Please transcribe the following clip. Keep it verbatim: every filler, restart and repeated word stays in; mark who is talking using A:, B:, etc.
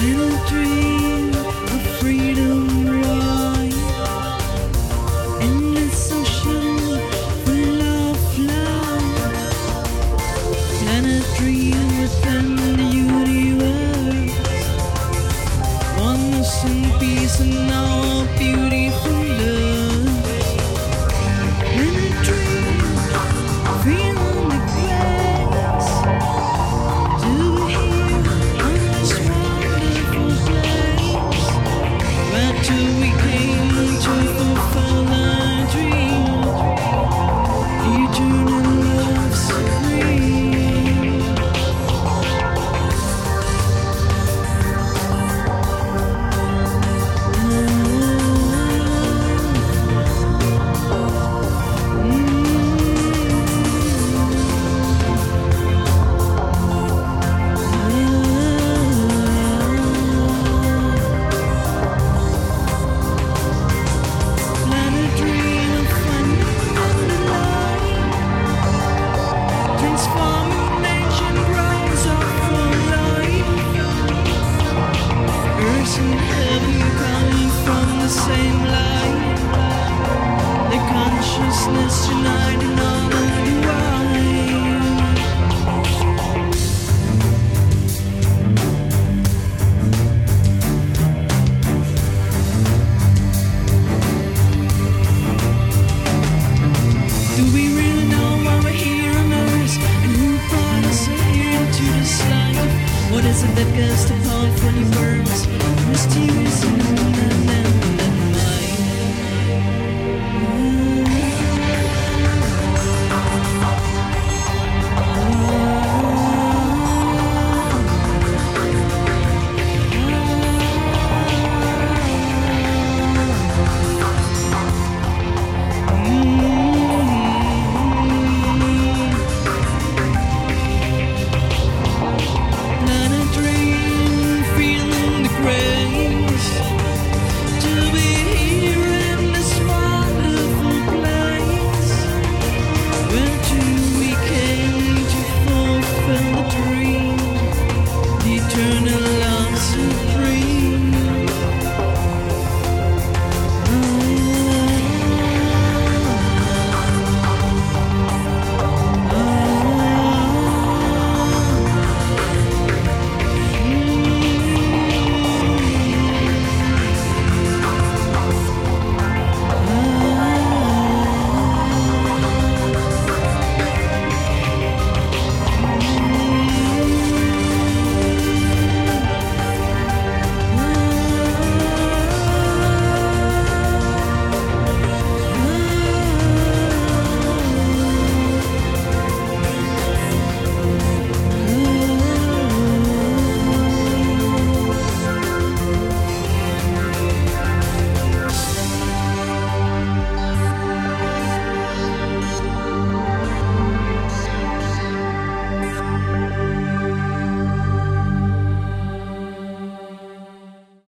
A: in a dream of freedom rise, in this ocean full of love, and a dream within the universe, oneness and peace and our beautiful love. In a dream, feel on the grass, to hear on this wonderful place, where till we came to fulfill our dream, eternal love supreme. Same light, the consciousness uniting all of the world. Do we really know why we're here on Earth, and who brought us here into this life? What is it that gets the power from your words? Mysterious.